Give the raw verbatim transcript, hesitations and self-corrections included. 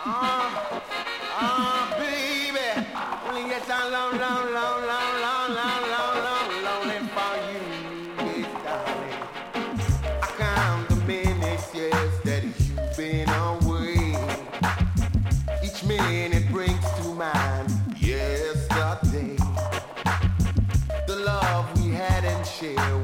Ah, ah, baby, when get down low, low, low, low, low, low, low, low, lonely for you, yes, darling. I count the minutes, yes, that you've been away. Each minute brings to mind yesterday. The love we had and shared